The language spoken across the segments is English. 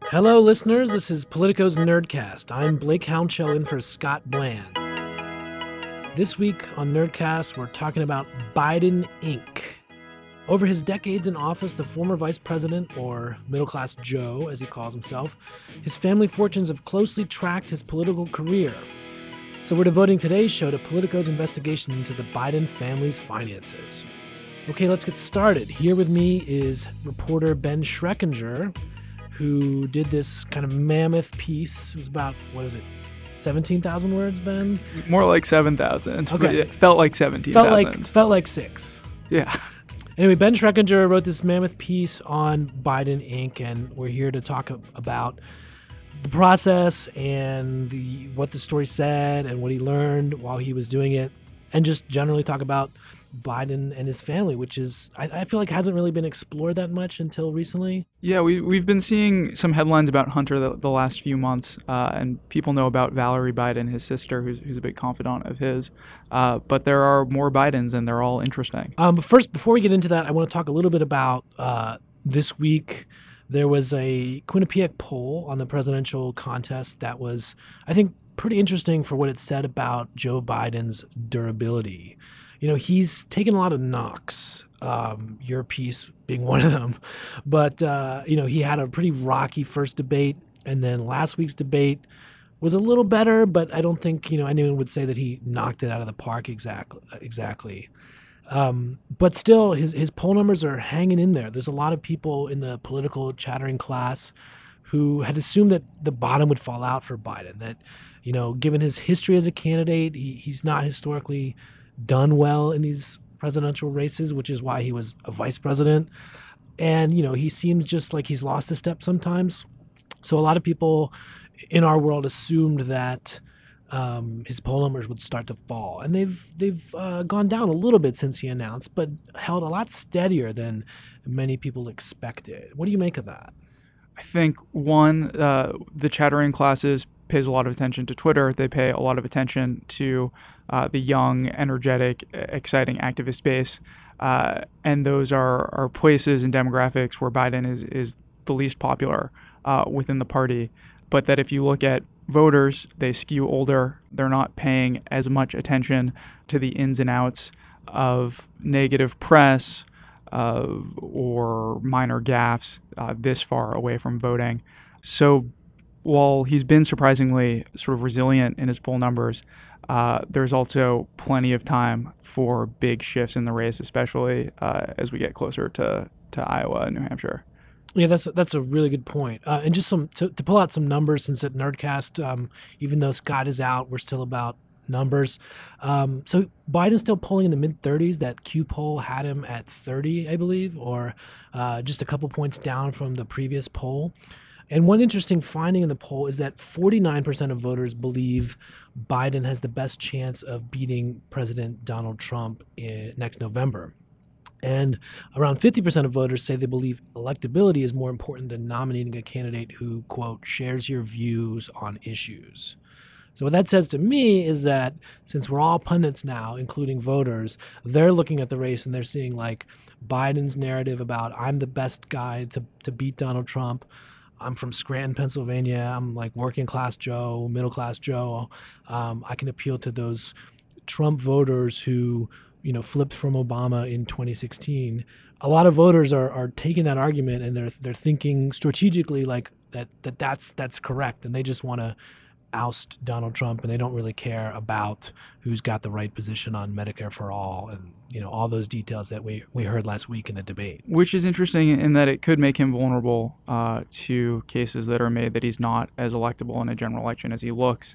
Hello, listeners. This is Politico's Nerdcast. I'm Blake Hounshell in for Scott Bland. This week on Nerdcast, we're talking about Biden Inc. Over his decades in office, the former vice president, or middle-class Joe, as he calls himself, his family fortunes have closely tracked his political career. So we're devoting today's show to Politico's investigation into the Biden family's finances. Okay, let's get started. Here with me is reporter Ben Schreckinger, who did this kind of mammoth piece. It was about, 17,000 words, Ben? More like 7,000. Okay. It felt like 17,000. Felt like 6. Yeah. Anyway, Ben Schreckinger wrote this mammoth piece on Biden Inc., and we're here to talk about the process and what the story said and what he learned while he was doing it, and just generally talk about Biden and his family, which is, I feel like hasn't really been explored that much until recently. Yeah, we've been seeing some headlines about Hunter the last few months, and people know about Valerie Biden, his sister, who's a big confidant of his. But there are more Bidens, and they're all interesting. But first, before we get into that, I want to talk a little bit about this week. There was a Quinnipiac poll on the presidential contest that was, I think, pretty interesting for what it said about Joe Biden's durability. You know, he's taken a lot of knocks, your piece being one of them. But, he had a pretty rocky first debate. And then last week's debate was a little better, but I don't think, anyone would say that he knocked it out of the park exactly. But still, his poll numbers are hanging in there. There's a lot of people in the political chattering class who had assumed that the bottom would fall out for Biden, that, given his history as a candidate, he's not historically done well in these presidential races, which is why he was a vice president. And, he seems just like he's lost a step sometimes. So a lot of people in our world assumed that his poll numbers would start to fall. And they've gone down a little bit since he announced, but held a lot steadier than many people expected. What do you make of that? I think, one, the chattering classes pays a lot of attention to Twitter. They pay a lot of attention to the young, energetic, exciting activist base. And those are places and demographics where Biden is the least popular within the party. But that if you look at voters, they skew older. They're not paying as much attention to the ins and outs of negative press or minor gaffes this far away from voting. So while he's been surprisingly sort of resilient in his poll numbers, there's also plenty of time for big shifts in the race, especially as we get closer to Iowa and New Hampshire. Yeah, that's a really good point. And just to pull out some numbers, since at Nerdcast, even though Scott is out, we're still about numbers. So Biden's still polling in the mid-30s. That Q poll had him at 30, I believe, or just a couple points down from the previous poll. And one interesting finding in the poll is that 49% of voters believe Biden has the best chance of beating President Donald Trump next November. And around 50% of voters say they believe electability is more important than nominating a candidate who, quote, shares your views on issues. So what that says to me is that since we're all pundits now, including voters, they're looking at the race and they're seeing like Biden's narrative about I'm the best guy to beat Donald Trump. I'm from Scranton, Pennsylvania. I'm like working class Joe, middle class Joe. I can appeal to those Trump voters who, flipped from Obama in 2016. A lot of voters are taking that argument and they're thinking strategically like that's correct, and they just want to oust Donald Trump, and they don't really care about who's got the right position on Medicare for all and all those details that we heard last week in the debate. Which is interesting in that it could make him vulnerable to cases that are made that he's not as electable in a general election as he looks.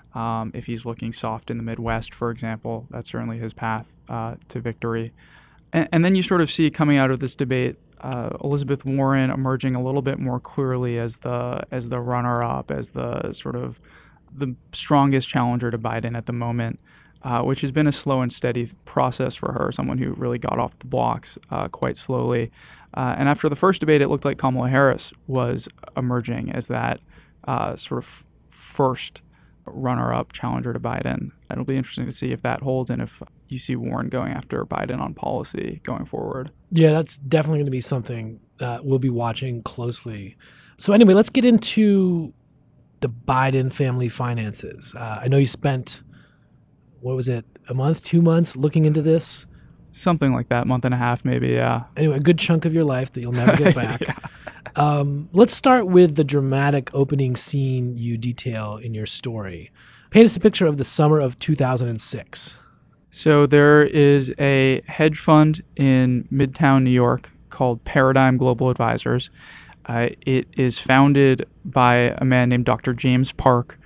If he's looking soft in the Midwest, for example, that's certainly his path to victory. And then you sort of see coming out of this debate, Elizabeth Warren emerging a little bit more clearly as the runner-up, as the sort of the strongest challenger to Biden at the moment, which has been a slow and steady process for her, someone who really got off the blocks quite slowly. And after the first debate, it looked like Kamala Harris was emerging as that sort of first runner-up challenger to Biden. It'll be interesting to see if that holds and if you see Warren going after Biden on policy going forward. Yeah, that's definitely going to be something we'll be watching closely. So anyway, let's get into the Biden family finances. I know you spent, what was it, a month, 2 months looking into this? Something like that, month and a half maybe, yeah. Anyway, a good chunk of your life that you'll never get back. Yeah. Let's start with the dramatic opening scene you detail in your story. Paint us a picture of the summer of 2006. So there is a hedge fund in Midtown New York called Paradigm Global Advisors. It is founded by a man named Dr. James Park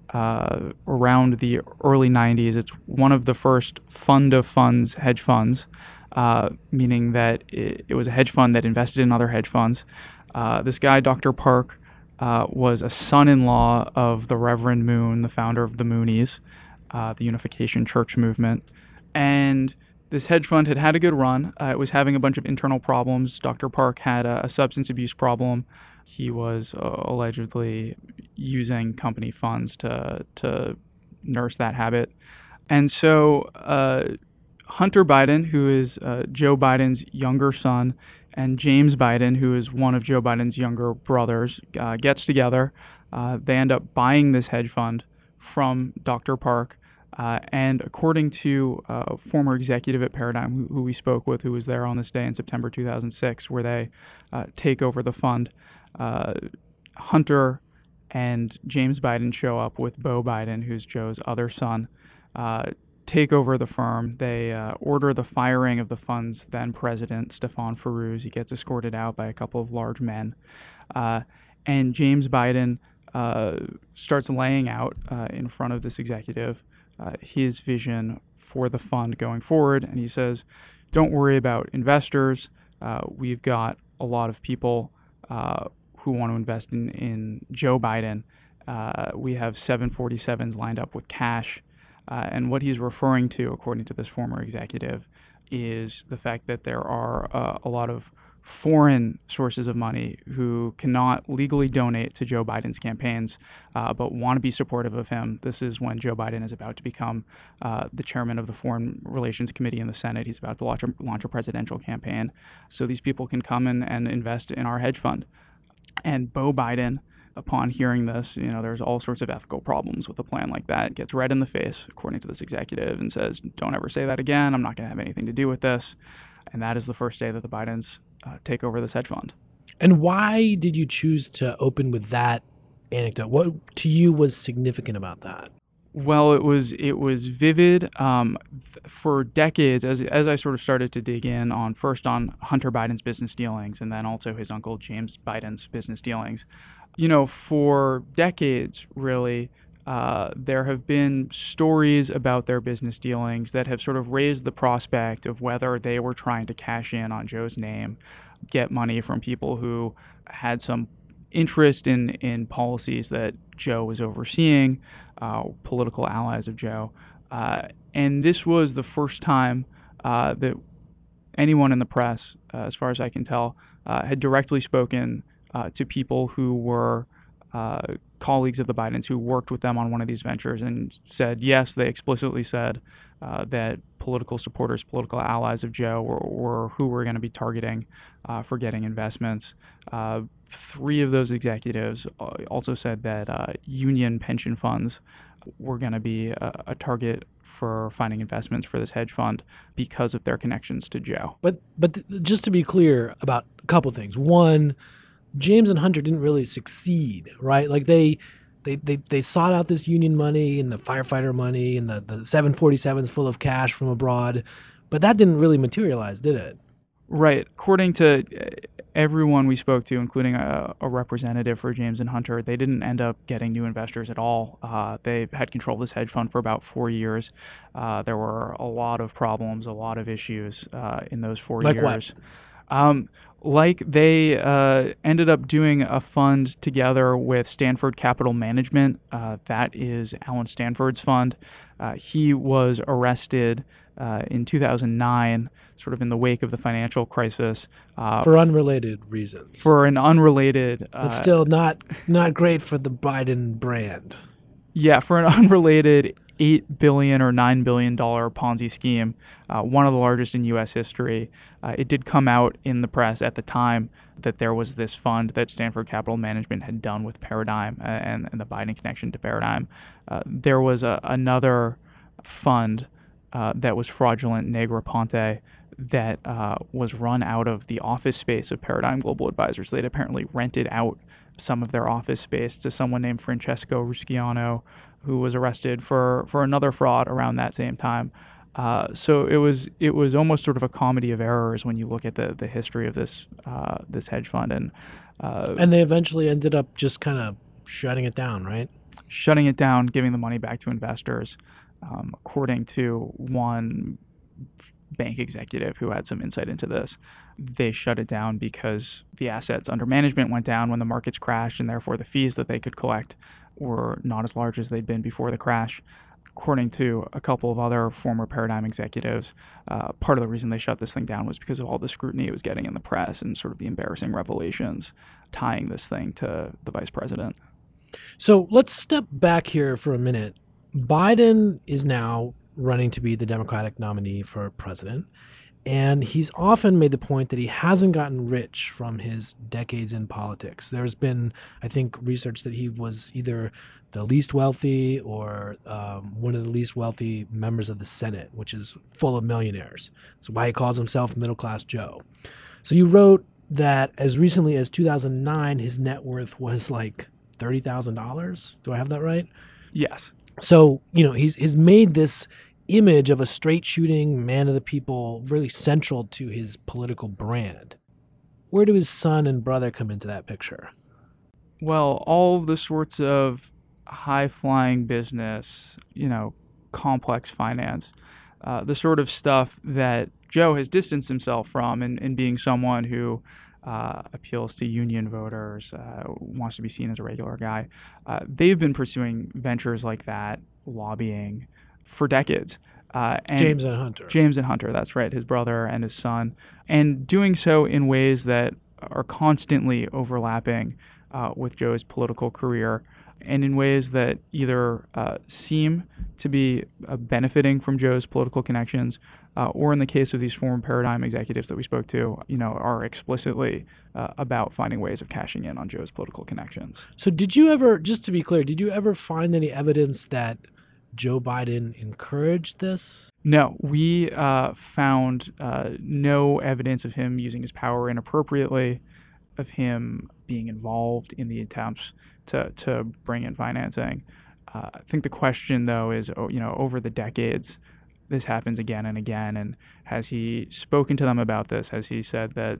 around the early 90s. It's one of the first fund of funds hedge funds, meaning that it was a hedge fund that invested in other hedge funds. This guy, Dr. Park, was a son-in-law of the Reverend Moon, the founder of the Moonies, the Unification Church movement. And this hedge fund had a good run. It was having a bunch of internal problems. Dr. Park had a substance abuse problem. He was allegedly using company funds to nurse that habit. And so Hunter Biden, who is Joe Biden's younger son, and James Biden, who is one of Joe Biden's younger brothers, gets together. They end up buying this hedge fund from Dr. Park. And according to a former executive at Paradigm who we spoke with, who was there on this day in September 2006, where they take over the fund, Hunter and James Biden show up with Beau Biden, who's Joe's other son, take over the firm. They order the firing of the fund's then president, Stéphane Ferruz. He gets escorted out by a couple of large men. And James Biden starts laying out in front of this executive his vision for the fund going forward. And he says, don't worry about investors. We've got a lot of people who want to invest in Joe Biden. We have 747s lined up with cash. And what he's referring to, according to this former executive, is the fact that there are a lot of foreign sources of money who cannot legally donate to Joe Biden's campaigns, but want to be supportive of him. This is when Joe Biden is about to become the chairman of the Foreign Relations Committee in the Senate. He's about to launch a presidential campaign. So these people can come in and invest in our hedge fund. And Beau Biden, upon hearing this, there's all sorts of ethical problems with a plan like that, gets red in the face, according to this executive, and says, don't ever say that again. I'm not going to have anything to do with this. And that is the first day that the Bidens take over this hedge fund. And why did you choose to open with that anecdote? What to you was significant about that? Well, it was vivid. For decades, as I sort of started to dig in on Hunter Biden's business dealings and then also his uncle James Biden's business dealings, for decades, really, there have been stories about their business dealings that have sort of raised the prospect of whether they were trying to cash in on Joe's name, get money from people who had some interest in policies that Joe was overseeing, political allies of Joe. And this was the first time that anyone in the press, as far as I can tell, had directly spoken to people who were colleagues of the Bidens who worked with them on one of these ventures and said, yes, they explicitly said that political supporters, political allies of Joe were who we're going to be targeting for getting investments. 3 of those executives also said that union pension funds were going to be a target for finding investments for this hedge fund because of their connections to Joe. But just to be clear about a couple things. One, James and Hunter didn't really succeed, right? Like they sought out this union money and the firefighter money and the 747s full of cash from abroad, but that didn't really materialize, did it? Right. According to everyone we spoke to, including a representative for James and Hunter, they didn't end up getting new investors at all. They had control of this hedge fund for about 4 years. There were a lot of problems, a lot of issues in those 4 years. What? Like they ended up doing a fund together with Stanford Capital Management. That is Alan Stanford's fund. He was arrested in 2009, sort of in the wake of the financial crisis. For unrelated reasons. For an unrelated... but still not great for the Biden brand. Yeah, for an unrelated $8 billion or $9 billion Ponzi scheme, one of the largest in U.S. history. It did come out in the press at the time that there was this fund that Stanford Capital Management had done with Paradigm and the Biden connection to Paradigm. There was another fund that was fraudulent, Negroponte, that was run out of the office space of Paradigm Global Advisors. They'd apparently rented out some of their office space to someone named Francesco Rusciano, who was arrested for another fraud around that same time. So it was almost sort of a comedy of errors when you look at the history of this hedge fund, and they eventually ended up just kind of shutting it down, right? Shutting it down, giving the money back to investors, according to one bank executive who had some insight into this. They shut it down because the assets under management went down when the markets crashed, and therefore the fees that they could collect were not as large as they'd been before the crash. According to a couple of other former Paradigm executives, part of the reason they shut this thing down was because of all the scrutiny it was getting in the press and sort of the embarrassing revelations tying this thing to the vice president. So let's step back here for a minute. Biden is now running to be the Democratic nominee for president, and he's often made the point that he hasn't gotten rich from his decades in politics. There's been, I think, research that he was either the least wealthy or one of the least wealthy members of the Senate, which is full of millionaires. That's why he calls himself Middle-Class Joe. So you wrote that as recently as 2009, his net worth was like $30,000. Do I have that right? Yes. So, he's made this image of a straight shooting man of the people really central to his political brand. Where do his son and brother come into that picture? Well, all the sorts of high-flying business, complex finance, the sort of stuff that Joe has distanced himself from in being someone who appeals to union voters, wants to be seen as a regular guy. They've been pursuing ventures like that, lobbying, for decades. And James and Hunter. James and Hunter, that's right, his brother and his son. And doing so in ways that are constantly overlapping with Joe's political career, and in ways that either seem to be benefiting from Joe's political connections, or in the case of these former Paradigm executives that we spoke to, are explicitly about finding ways of cashing in on Joe's political connections. So did you ever, just to be clear, did you ever find any evidence that Joe Biden encouraged this? No, we found no evidence of him using his power inappropriately, of him being involved in the attempts to bring in financing. I think the question, though, is, over the decades, this happens again and again. And has he spoken to them about this? Has he said that,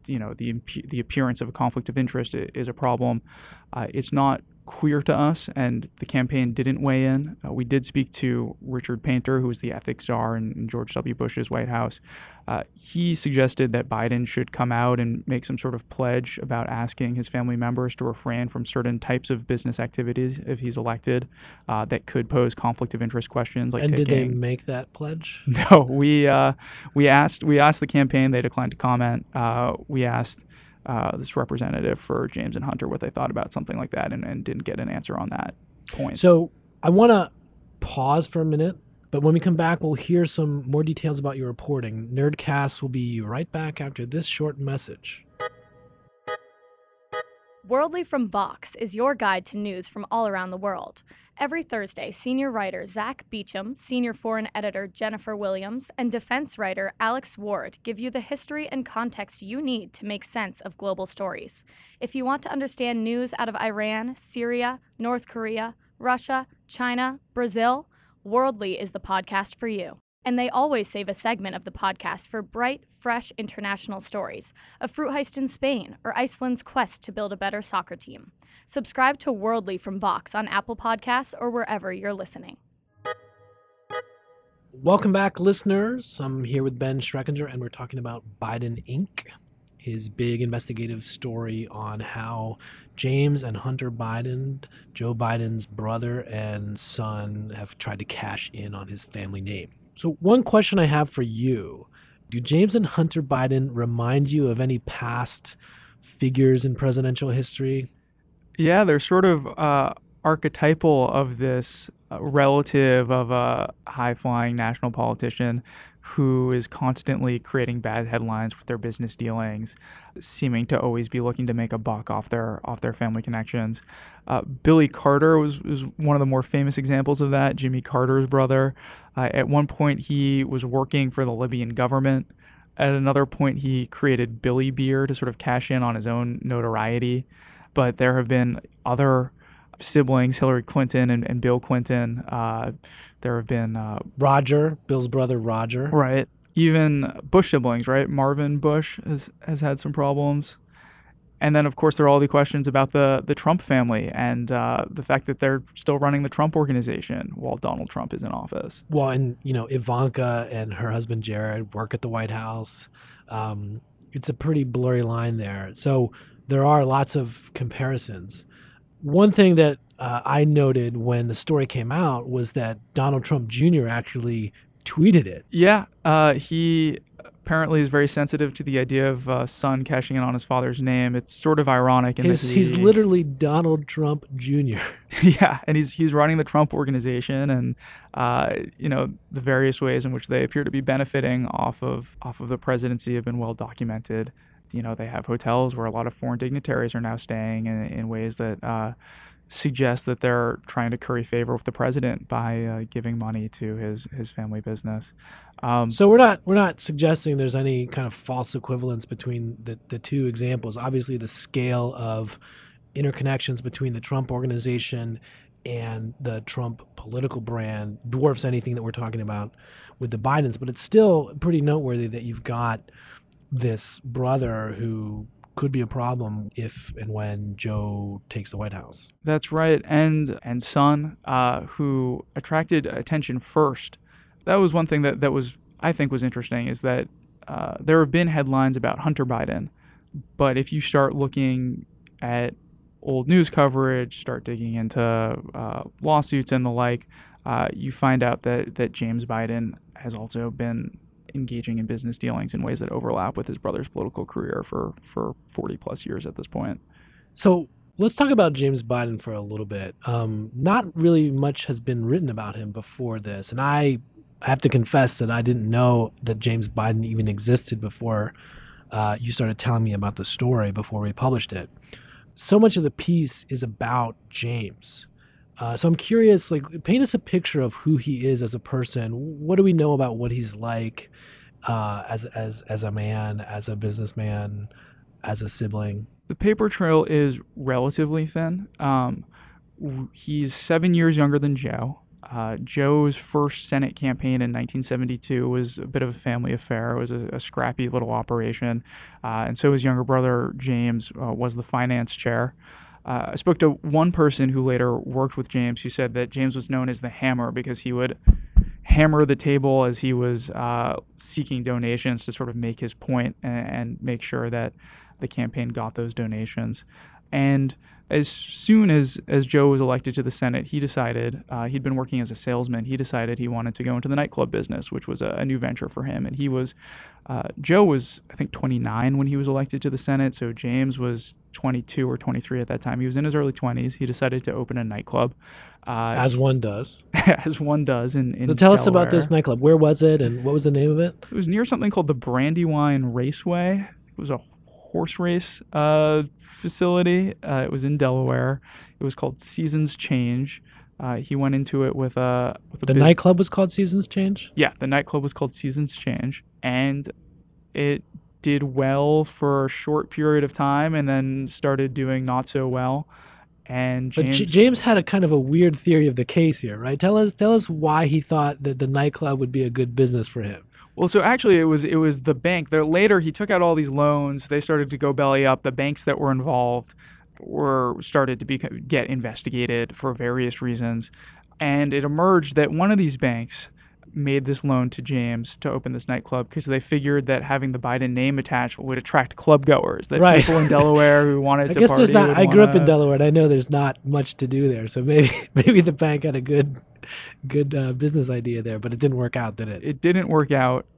the appearance of a conflict of interest is a problem? It's not clear to us, and the campaign didn't weigh in. We did speak to Richard Painter, who was the ethics czar in George W. Bush's White House. He suggested that Biden should come out and make some sort of pledge about asking his family members to refrain from certain types of business activities if he's elected that could pose conflict of interest questions. Like, and did they make that pledge? No, we asked the campaign. They declined to comment. We asked this representative for James and Hunter what they thought about something like that, and didn't get an answer on that point. So I want to pause for a minute, but when we come back, we'll hear some more details about your reporting. Nerdcast will be right back after this short message. Worldly from Vox is your guide to news from all around the world. Every Thursday, senior writer Zach Beecham, senior foreign editor Jennifer Williams, and defense writer Alex Ward give you the history and context you need to make sense of global stories. If you want to understand news out of Iran, Syria, North Korea, Russia, China, Brazil, Worldly is the podcast for you. And they always save a segment of the podcast for bright, fresh international stories, a fruit heist in Spain, or Iceland's quest to build a better soccer team. Subscribe to Worldly from Vox on Apple Podcasts or wherever you're listening. Welcome back, listeners. I'm here with Ben Schreckinger, and we're talking about Biden Inc., his big investigative story on how James and Hunter Biden, Joe Biden's brother and son, have tried to cash in on his family name. So one question I have for you, do James and Hunter Biden remind you of any past figures in presidential history? Yeah, they're sort of archetypal of this relative of a high-flying national politician who is constantly creating bad headlines with their business dealings, seeming to always be looking to make a buck off their family connections. Billy Carter was one of the more famous examples of that, Jimmy Carter's brother. At one point, he was working for the Libyan government. At another point, he created Billy Beer to sort of cash in on his own notoriety. But there have been other siblings, Hillary Clinton and Bill Clinton. There have been Roger, Bill's brother Roger. Right. Even Bush siblings, right? Marvin Bush has had some problems. And then, of course, there are all the questions about the Trump family and the fact that they're still running the Trump organization while Donald Trump is in office. Well, and, Ivanka and her husband Jared work at the White House. It's a pretty blurry line there. So there are lots of comparisons. One thing that I noted when the story came out was that Donald Trump Jr. actually tweeted it. Yeah, he apparently is very sensitive to the idea of a son cashing in on his father's name. It's sort of ironic. He's literally Donald Trump Jr. Yeah, and he's running the Trump organization, and the various ways in which they appear to be benefiting off of the presidency have been well documented. They have hotels where a lot of foreign dignitaries are now staying in ways that suggest that they're trying to curry favor with the president by giving money to his family business. So we're not suggesting there's any kind of false equivalence between the two examples. Obviously, the scale of interconnections between the Trump organization and the Trump political brand dwarfs anything that we're talking about with the Bidens, but it's still pretty noteworthy that you've got this brother who could be a problem if and when Joe takes the White House. That's right, and son, who attracted attention first. That was one thing that was, I think, was interesting, is that there have been headlines about Hunter Biden, but if you start looking at old news coverage, start digging into lawsuits and the like, you find out that James Biden has also been engaging in business dealings in ways that overlap with his brother's political career for 40 plus years at this point. So let's talk about James Biden for a little bit. Not really much has been written about him before this, and I have to confess that I didn't know that James Biden even existed before you started telling me about the story before we published it. So much of the piece is about James. So I'm curious, paint us a picture of who he is as a person. What do we know about what he's like as a man, as a businessman, as a sibling? The paper trail is relatively thin. He's 7 years younger than Joe. Joe's first Senate campaign in 1972 was a bit of a family affair. It was a scrappy little operation. And so his younger brother, James, was the finance chair. I spoke to one person who later worked with James who said that James was known as the Hammer because he would hammer the table as he was seeking donations to sort of make his point and make sure that the campaign got those donations. And as soon as Joe was elected to the Senate, he decided, he'd been working as a salesman, he decided he wanted to go into the nightclub business, which was a new venture for him. And Joe was, I think, 29 when he was elected to the Senate, so James was 22 or 23 at that time. He was in his early 20s. He decided to open a nightclub. As one does. As one does in so tell us about this nightclub. Where was it, and what was the name of it? It was near something called the Brandywine Raceway. It was a horse race facility. It was in Delaware. It was called Seasons Change. He went into it with a nightclub was called Seasons Change? Yeah, the nightclub was called Seasons Change, and it did well for a short period of time and then started doing not so well. And James had a kind of a weird theory of the case here, right? Tell us why he thought that the nightclub would be a good business for him. Well, so actually it was the bank. Later he took out all these loans. They started to go belly up. The banks that were involved started to get investigated for various reasons. And it emerged that one of these banks made this loan to James to open this nightclub because they figured that having the Biden name attached would attract club goers, that right. people in Delaware who wanted to party. I grew up in Delaware, and I know there's not much to do there. So maybe the bank had a good good business idea there, but it didn't work out, did it? It didn't work out,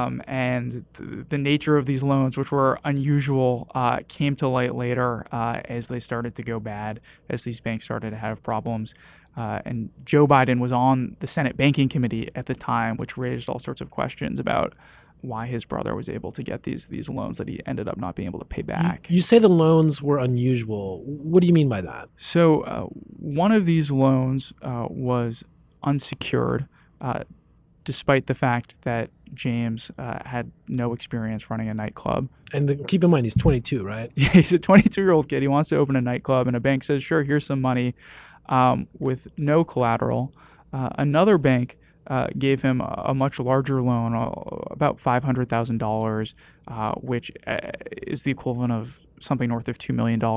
and the nature of these loans, which were unusual, came to light later as they started to go bad, as these banks started to have problems. And Joe Biden was on the Senate Banking Committee at the time, which raised all sorts of questions about why his brother was able to get these loans that he ended up not being able to pay back. You say the loans were unusual. What do you mean by that? So one of these loans was unsecured, despite the fact that James had no experience running a nightclub. And keep in mind, he's 22, right? Yeah, he's a 22-year-old kid. He wants to open a nightclub, and a bank says, sure, here's some money with no collateral. Another bank gave him a much larger loan, about $500,000, which is the equivalent of something north of $2 million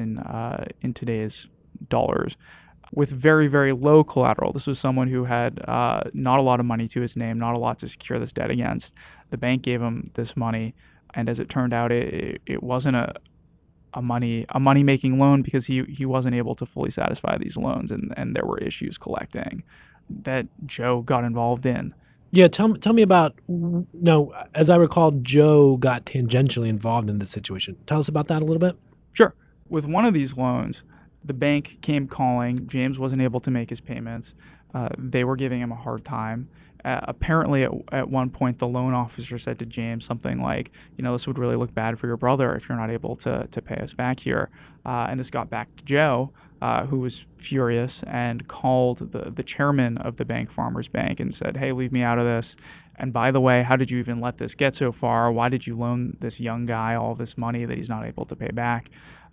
in today's dollars, with very, very low collateral. This was someone who had not a lot of money to his name, not a lot to secure this debt against. The bank gave him this money, and as it turned out, it wasn't a money-making loan because he wasn't able to fully satisfy these loans, and there were issues collecting that Joe got involved in. Yeah, tell me about. No, as I recall, Joe got tangentially involved in this situation. Tell us about that a little bit. Sure. With one of these loans, the bank came calling. James wasn't able to make his payments. They were giving him a hard time. Apparently, at one point, the loan officer said to James something like, this would really look bad for your brother if you're not able to pay us back here. And this got back to Joe, who was furious and called the chairman of the bank, Farmers Bank, and said, hey, leave me out of this. And by the way, how did you even let this get so far? Why did you loan this young guy all this money that he's not able to pay back?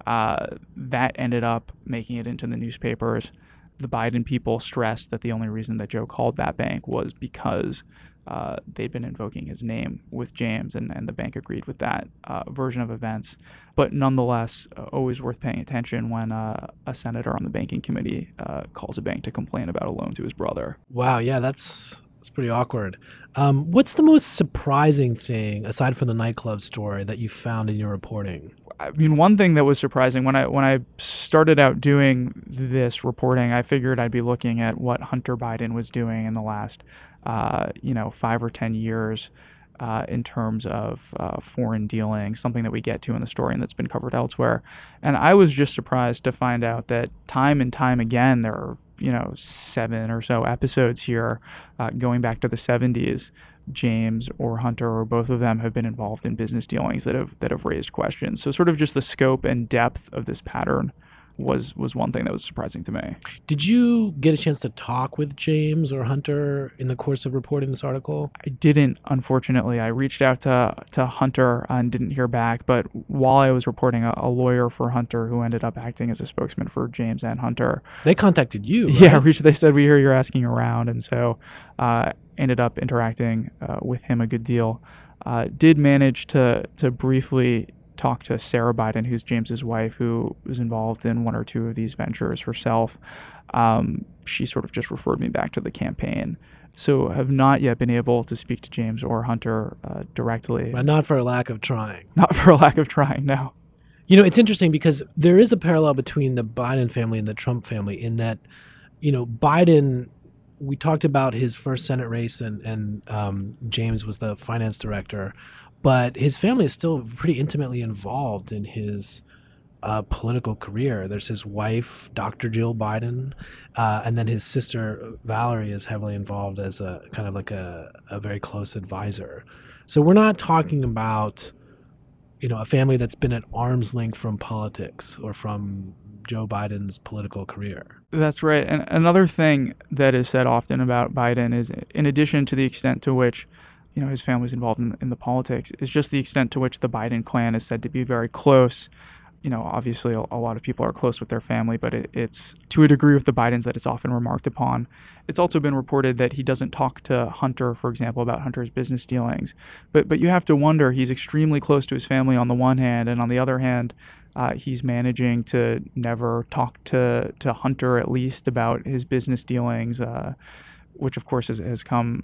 That ended up making it into the newspapers. The Biden people stressed that the only reason that Joe called that bank was because they'd been invoking his name with James, and the bank agreed with that version of events. But nonetheless, always worth paying attention when a senator on the banking committee calls a bank to complain about a loan to his brother. Wow, yeah, that's pretty awkward. What's the most surprising thing, aside from the nightclub story, that you found in your reporting? I mean, one thing that was surprising when I started out doing this reporting, I figured I'd be looking at what Hunter Biden was doing in the last, 5 or 10 years in terms of foreign dealing, something that we get to in the story and that's been covered elsewhere. And I was just surprised to find out that time and time again, there are 7 or so episodes here going back to the 70s. James or Hunter or both of them have been involved in business dealings that have raised questions. So sort of just the scope and depth of this pattern was one thing that was surprising to me. Did you get a chance to talk with James or Hunter in the course of reporting this article? I didn't, unfortunately. I reached out to Hunter and didn't hear back, but while I was reporting, a lawyer for Hunter who ended up acting as a spokesman for James and Hunter. They contacted you, right? Yeah, they said, we hear you're asking around, and so ended up interacting with him a good deal. Did manage to briefly talk to Sarah Biden, who's James's wife, who was involved in one or two of these ventures herself. She sort of just referred me back to the campaign. So have not yet been able to speak to James or Hunter directly. But not for a lack of trying. Not for a lack of trying, no. It's interesting because there is a parallel between the Biden family and the Trump family in that, Biden, we talked about his first Senate race and James was the finance director, but his family is still pretty intimately involved in his political career. There's his wife, Dr. Jill Biden, and then his sister, Valerie, is heavily involved as a kind of like a very close advisor. So we're not talking about, a family that's been at arm's length from politics or from Joe Biden's political career. That's right. And another thing that is said often about Biden is, in addition to the extent to which his family's involved in the politics, is just the extent to which the Biden clan is said to be very close. Obviously a lot of people are close with their family, but it's to a degree with the Bidens that it's often remarked upon. It's also been reported that he doesn't talk to Hunter, for example, about Hunter's business dealings. But you have to wonder, he's extremely close to his family on the one hand, and on the other hand, he's managing to never talk to Hunter, at least, about his business dealings, which of course has come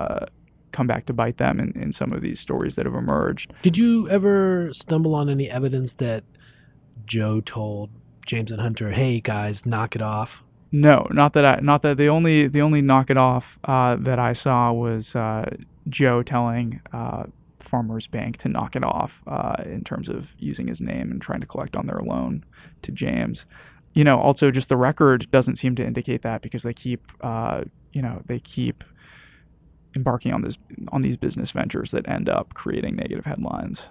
back to bite them in some of these stories that have emerged. Did you ever stumble on any evidence that Joe told James and Hunter, hey guys, knock it off? No, not that the only knock it off that I saw was Joe telling Farmers Bank to knock it off in terms of using his name and trying to collect on their loan to James. Also just the record doesn't seem to indicate that, because they keep embarking on these business ventures that end up creating negative headlines.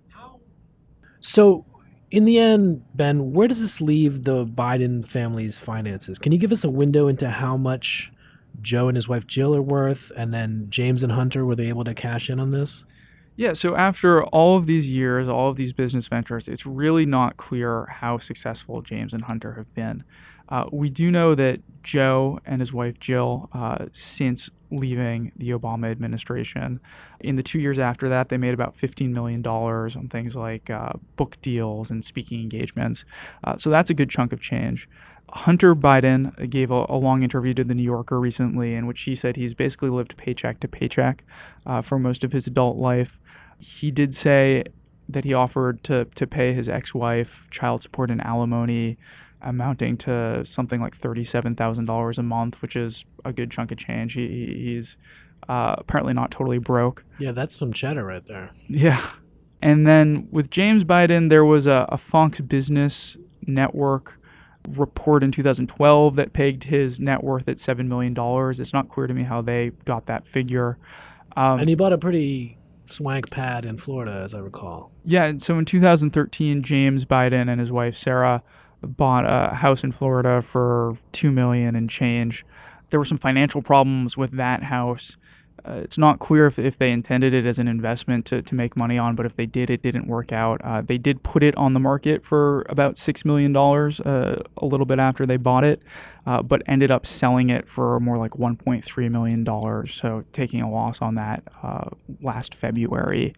So, in the end, Ben, where does this leave the Biden family's finances? Can you give us a window into how much Joe and his wife Jill are worth, and then James and Hunter, were they able to cash in on this? Yeah, so after all of these years, all of these business ventures, it's really not clear how successful James and Hunter have been. We do know that Joe and his wife Jill, since leaving the Obama administration, in the 2 years after that, they made about $15 million on things like book deals and speaking engagements. So that's a good chunk of change. Hunter Biden gave a long interview to The New Yorker recently, in which he said he's basically lived paycheck to paycheck for most of his adult life. He did say that he offered to pay his ex-wife child support and alimony, amounting to something like $37,000 a month, which is a good chunk of change. He's apparently not totally broke. Yeah, that's some cheddar right there. Yeah. And then with James Biden, there was a Fox Business Network report in 2012 that pegged his net worth at $7 million. It's not clear to me how they got that figure. And he bought a pretty swank pad in Florida, as I recall. Yeah, so in 2013, James Biden and his wife Sarah bought a house in Florida for $2 million and change. There were some financial problems with that house. It's not clear if they intended it as an investment to make money on, but if they did, it didn't work out. They did put it on the market for about $6 million a little bit after they bought it, but ended up selling it for more like $1.3 million, so taking a loss on that last February.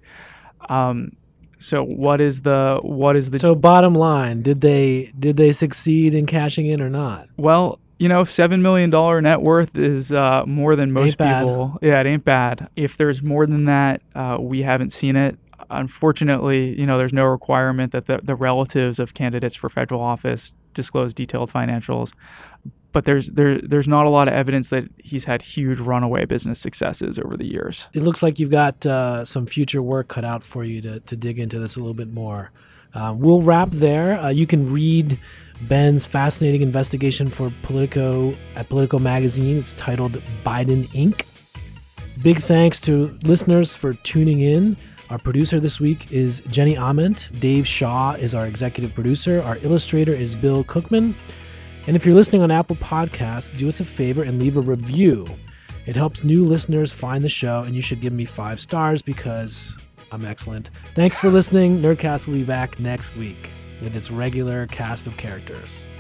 So what is the So bottom line, did they succeed in cashing in or not? Well, $7 million net worth is more than most people. Yeah, it ain't bad. If there's more than that, we haven't seen it. Unfortunately, there's no requirement that the relatives of candidates for federal office disclose detailed financials. But there's not a lot of evidence that he's had huge runaway business successes over the years. It looks like you've got some future work cut out for you to dig into this a little bit more. We'll wrap there. You can read Ben's fascinating investigation for Politico at Politico Magazine. It's titled Biden Inc. Big thanks to listeners for tuning in. Our producer this week is Jenny Ament. Dave Shaw is our executive producer. Our illustrator is Bill Cookman. And if you're listening on Apple Podcasts, do us a favor and leave a review. It helps new listeners find the show, and you should give me 5 stars because I'm excellent. Thanks for listening. Nerdcast will be back next week with its regular cast of characters.